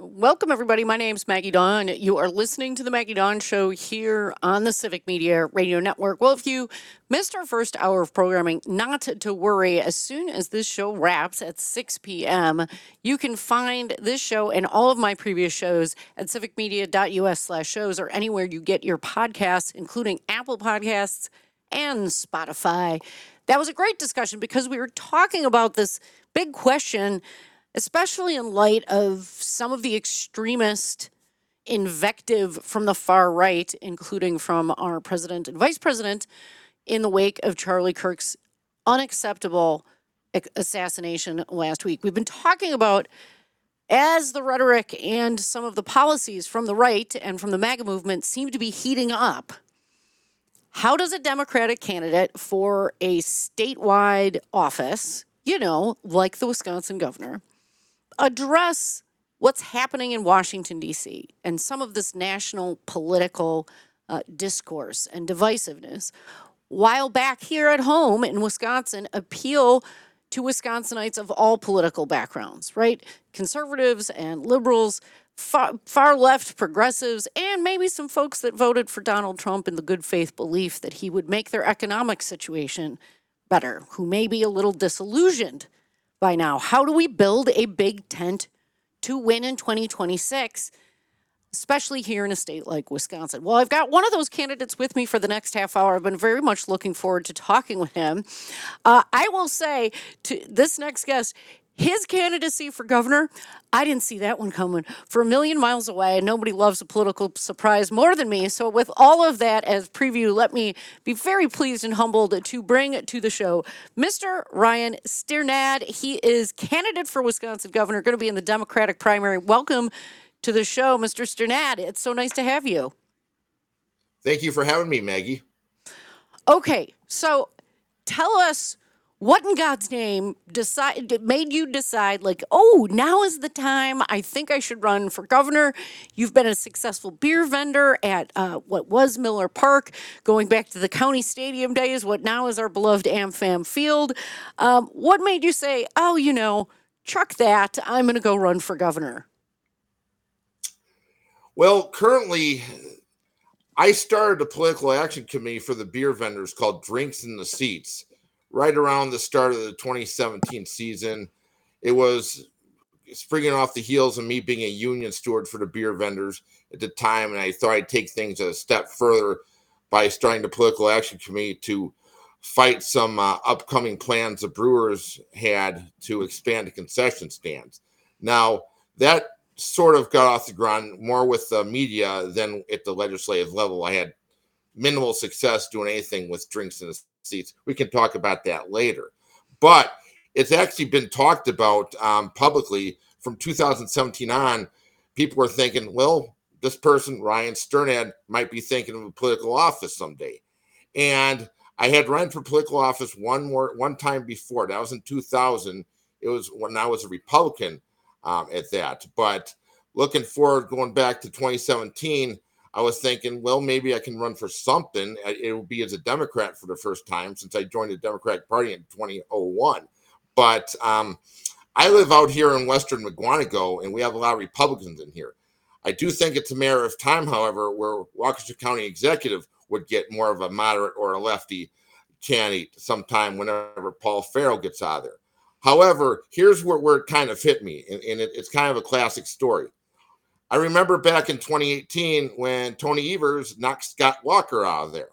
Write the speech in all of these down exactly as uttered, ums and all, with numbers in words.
Welcome, everybody. My name's Maggie Dawn. You are listening to the Maggie Dawn Show here on the Civic Media Radio Network. Well, if you missed our first hour of programming, not to worry. As soon as this show wraps at six p.m., you can find this show and all of my previous shows at civicmedia.us slash shows or anywhere you get your podcasts, including Apple Podcasts and Spotify. That was a great discussion because we were talking about this big question, especially in light of some of the extremist invective from the far right, including from our president and vice president, in the wake of Charlie Kirk's unacceptable assassination last week. We've been talking about, as the rhetoric and some of the policies from the right and from the MAGA movement seem to be heating up, how does a Democratic candidate for a statewide office, you know, like the Wisconsin governor, address what's happening in Washington, D C, and some of this national political uh, discourse and divisiveness, while back here at home in Wisconsin, appeal to Wisconsinites of all political backgrounds, right? Conservatives and liberals, far, far left progressives, and maybe some folks that voted for Donald Trump in the good faith belief that he would make their economic situation better, who may be a little disillusioned by now. How do we build a big tent to win in twenty twenty-six, especially here in a state like Wisconsin? Well, I've got one of those candidates with me for the next half hour. I've been very much looking forward to talking with him. Uh, I will say to this next guest, his candidacy for governor, I didn't see that one coming for a million miles away. And nobody loves a political surprise more than me. So with all of that as preview, let me be very pleased and humbled to bring to the show Mister Ryan Stiernadt. He is candidate for Wisconsin governor, going to be in the Democratic primary. Welcome to the show, Mister Stiernadt. It's so nice to have you. Thank you for having me, Maggie. Okay, so tell us, what in God's name decide made you decide, like, oh, now is the time. I think I should run for governor. You've been a successful beer vendor at uh, what was Miller Park, going back to the county stadium days, what now is our beloved AmFam Field. Um, what made you say, oh, you know, truck that, I'm going to go run for governor? Well, currently, I started a political action committee for the beer vendors called Drinks in the Seats right around the start of the twenty seventeen season. It was springing off the heels of me being a union steward for the beer vendors at the time, and I thought I'd take things a step further by starting the political action committee to fight some uh, upcoming plans the brewers had to expand the concession stands. Now, that sort of got off the ground more with the media than at the legislative level. I had minimal success doing anything with Drinks in the Seats. We can talk about that later. But it's actually been talked about um, publicly from two thousand seventeen on. People were thinking, well, this person, Ryan Stiernadt, might be thinking of a political office someday. And I had run for political office one more one time before. That was in two thousand. It was when I was a Republican um, at that. But looking forward, going back to twenty seventeen, I was thinking, well, maybe I can run for something. It will be as a Democrat for the first time since I joined the Democratic Party in two thousand one. But um, I live out here in Western McGuanago, and we have a lot of Republicans in here. I do think it's a matter of time, however, where Waukesha County Executive would get more of a moderate or a lefty candidate sometime whenever Paul Farrell gets out of there. However, here's where, where it kind of hit me, and, and it, it's kind of a classic story. I remember back in twenty eighteen when Tony Evers knocked Scott Walker out of there.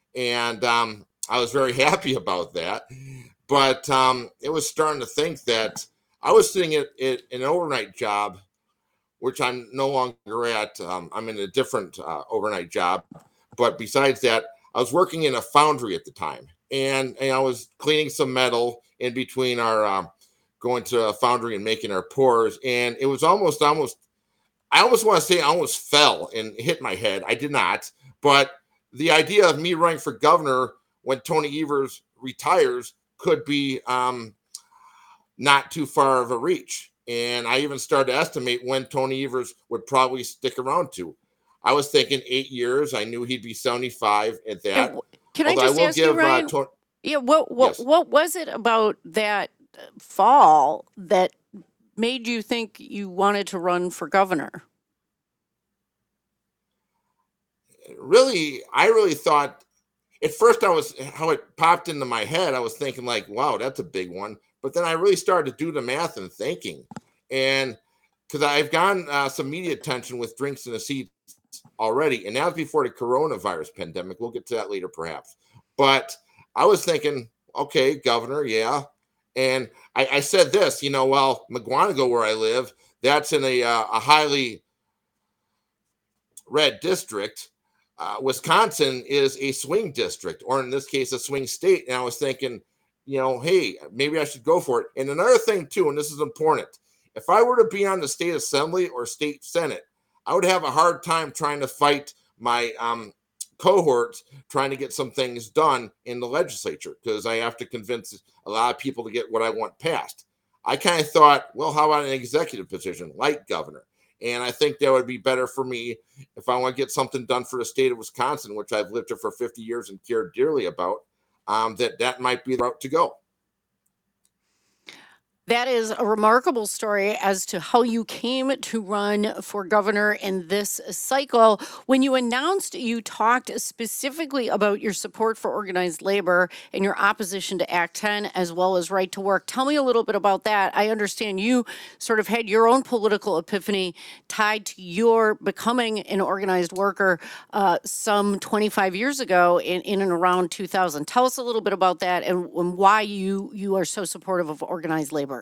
And um, I was very happy about that. But um, it was starting to think that I was sitting at, at an overnight job, which I'm no longer at. Um, I'm in a different uh, overnight job. But besides that, I was working in a foundry at the time. And, and I was cleaning some metal in between our uh, going to a foundry and making our pours. And it was almost, almost, I almost want to say I almost fell and hit my head. I did not. But the idea of me running for governor when Tony Evers retires could be um, not too far of a reach. And I even started to estimate when Tony Evers would probably stick around to. I was thinking eight years. I knew he'd be seventy-five at that. And can I just I ask you, Ryan? Uh, to- yeah, what what yes. what was it about that fall that made you think you wanted to run for governor? Really, I really thought at first I was how it popped into my head. I was thinking like, wow, that's a big one. But then I really started to do the math and thinking, and because I've gotten uh, some media attention with Drinks in the Seats already, and that was before the coronavirus pandemic. We'll get to that later, perhaps. But I was thinking, okay, governor, yeah. And I, I said this, you know, well, McGuanago, where I live, that's in a, uh, a highly red district. Uh, Wisconsin is a swing district, or in this case, a swing state. And I was thinking, you know, hey, maybe I should go for it. And another thing, too, and this is important, if I were to be on the state assembly or state senate, I would have a hard time trying to fight my um, cohorts trying to get some things done in the legislature because I have to convince a lot of people to get what I want passed. I kind of thought, well, how about an executive position like governor? And I think that would be better for me if I want to get something done for the state of Wisconsin, which I've lived here for fifty years and cared dearly about, um, that that might be the route to go. That is a remarkable story as to how you came to run for governor in this cycle. When you announced, you talked specifically about your support for organized labor and your opposition to Act ten as well as right to work. Tell me a little bit about that. I understand you sort of had your own political epiphany tied to your becoming an organized worker uh, some twenty-five years ago in, in and around two thousand. Tell us a little bit about that and, and why you, you are so supportive of organized labor.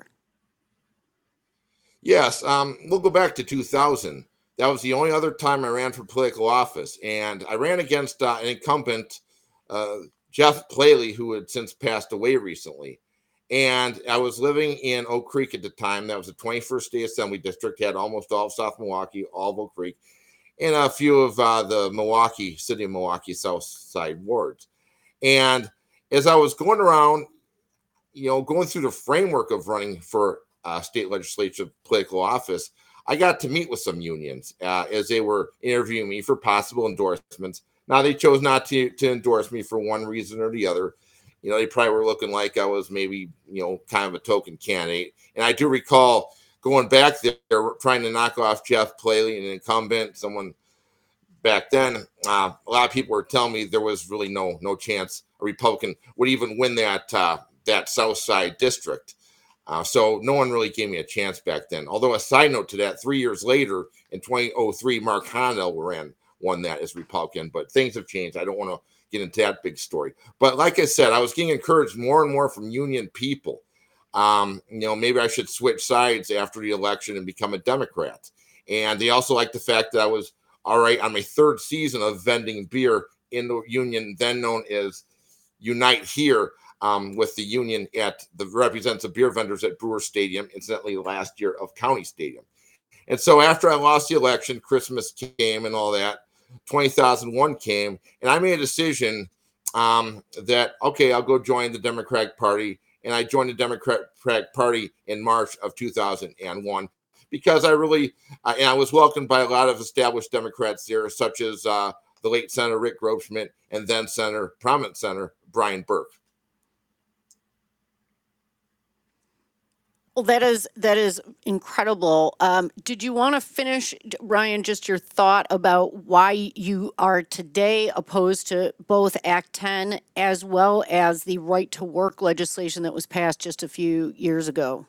Yes, um, we'll go back to two thousand. That was the only other time I ran for political office, and I ran against uh, an incumbent, uh, Jeff Plaley, who had since passed away recently. And I was living in Oak Creek at the time. That was the twenty-first State Assembly District, had almost all of South Milwaukee, all of Oak Creek, and a few of uh, the Milwaukee, city of Milwaukee South Side wards. And as I was going around, you know, going through the framework of running for uh, state legislative political office, I got to meet with some unions uh, as they were interviewing me for possible endorsements. Now, they chose not to, to endorse me for one reason or the other. You know, they probably were looking like I was maybe, you know, kind of a token candidate. And I do recall going back there trying to knock off Jeff Plaley, an incumbent, someone back then. Uh, a lot of people were telling me there was really no no chance a Republican would even win that uh, that South Side district. Uh, so no one really gave me a chance back then. Although a side note to that, three years later in twenty oh three, Mark Honnell ran won that as Republican. But things have changed. I don't want to get into that big story. But like I said, I was getting encouraged more and more from union people. Um, you know, maybe I should switch sides after the election and become a Democrat. And they also liked the fact that I was all right on my third season of vending beer in the union, then known as Unite Here, um, with the union at the represents the beer vendors at Brewer Stadium, incidentally, last year of County Stadium. And so after I lost the election, Christmas came and all that, twenty thousand one came, and I made a decision um, that, okay, I'll go join the Democratic Party. And I joined the Democratic Party in March of two thousand one because I really, uh, and I was welcomed by a lot of established Democrats there, such as uh, the late Senator Rick Grobschmidt and then Senator, prominent Senator Brian Burke. Well, that is that is incredible. Um, did you want to finish, Ryan, just your thought about why you are today opposed to both Act ten as well as the right to work legislation that was passed just a few years ago?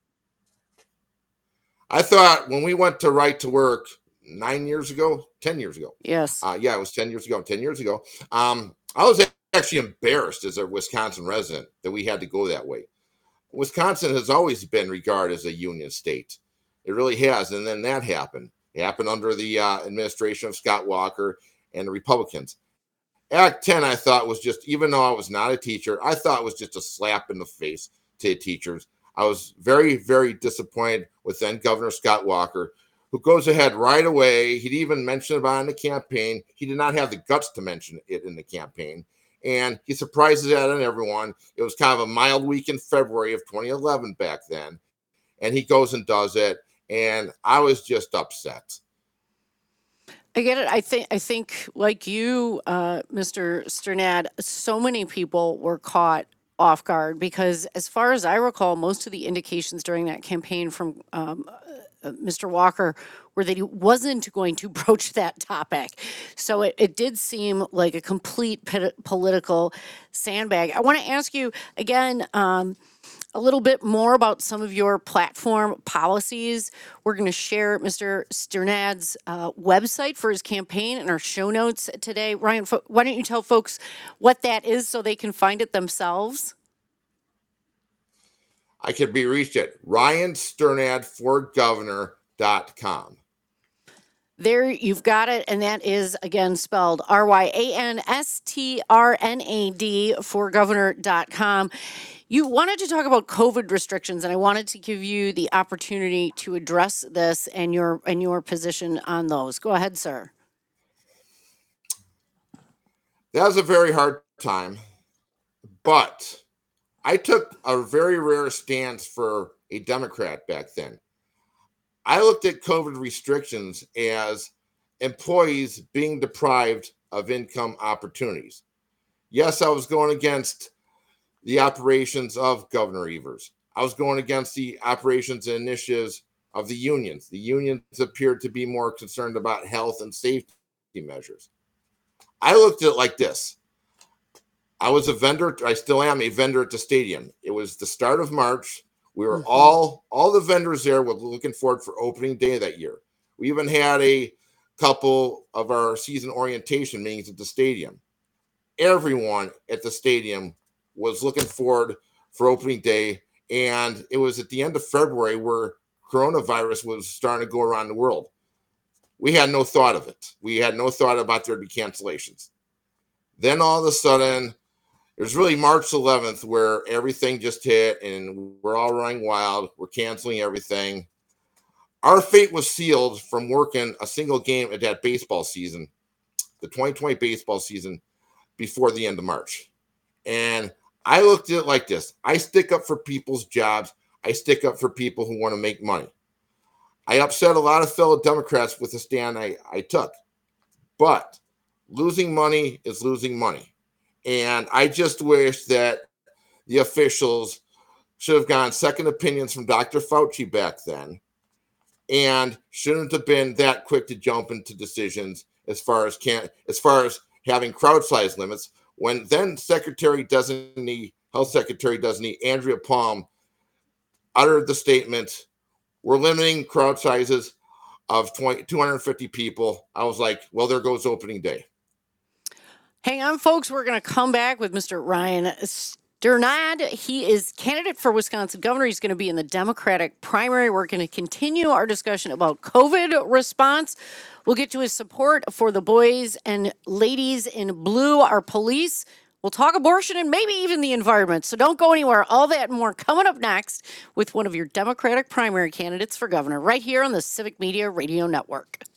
I thought when we went to right to work nine years ago, ten years ago. Yes. Uh, yeah, it was ten years ago. ten years ago. Um, I was actually embarrassed as a Wisconsin resident that we had to go that way. Wisconsin has always been regarded as a union state. It really has. And then that happened. It happened under the uh, administration of Scott Walker and the Republicans. Act ten, I thought, was just, even though I was not a teacher, I thought it was just a slap in the face to teachers. I was very, very disappointed with then Governor Scott Walker, who goes ahead right away. He'd even mentioned about it in the campaign. He did not have the guts to mention it in the campaign. And he surprises that on everyone. It was kind of a mild week in February of twenty eleven back then. And he goes and does it. And I was just upset. I get it. I think I think like you, uh, Mister Sternad, so many people were caught off guard because, as far as I recall, most of the indications during that campaign from um, uh, Mister Walker were that he wasn't going to broach that topic. So it, it did seem like a complete pit- political sandbag. I want to ask you again. Um, a little bit more about some of your platform policies. We're going to share Mister Sternad's uh, website for his campaign in our show notes today. Ryan, fo- why don't you tell folks what that is so they can find it themselves? I can be reached at ryan sternad for governor dot com. There, you've got it. And that is, again, spelled R Y A N S T R N A D for governor dot com. You wanted to talk about COVID restrictions, and I wanted to give you the opportunity to address this and your and your position on those. Go ahead, sir. That was a very hard time, but I took a very rare stance for a Democrat back then. I looked at COVID restrictions as employees being deprived of income opportunities. Yes, I was going against the operations of Governor Evers. I was going against the operations and initiatives of the unions. The unions appeared to be more concerned about health and safety measures. I looked at it like this. I was a vendor. I still am a vendor at the stadium. It was the start of March. We were Mhm. all, all the vendors there were looking forward for opening day that year. We even had a couple of our season orientation meetings at the stadium. Everyone at the stadium was looking forward for opening day. And it was at the end of February where coronavirus was starting to go around the world. We had no thought of it. We had no thought about there would be cancellations. Then all of a sudden, it was really March eleventh where everything just hit and we're all running wild. We're canceling everything. Our fate was sealed from working a single game at that baseball season, the twenty twenty baseball season, before the end of March. And I looked at it like this. I stick up for people's jobs. I stick up for people who want to make money. I upset a lot of fellow Democrats with the stand I, I took. But losing money is losing money. And I just wish that the officials should have gotten second opinions from Doctor Fauci back then and shouldn't have been that quick to jump into decisions as far as can as far as having crowd size limits when then Secretary Designee, Health Secretary Designee Andrea Palm uttered the statement, we're limiting crowd sizes of twenty, two hundred fifty people. I was like, well, there goes opening day. Hang on, folks. We're going to come back with Mister Ryan Sternad. He is candidate for Wisconsin governor. He's going to be in the Democratic primary. We're going to continue our discussion about COVID response. We'll get to his support for the boys and ladies in blue, our police. We'll talk abortion and maybe even the environment. So don't go anywhere. All that and more coming up next with one of your Democratic primary candidates for governor right here on the Civic Media Radio Network.